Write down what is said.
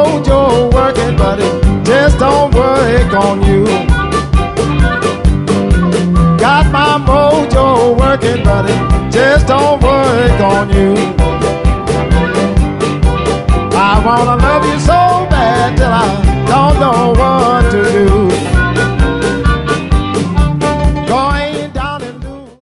mojo working, but it just don't work on you.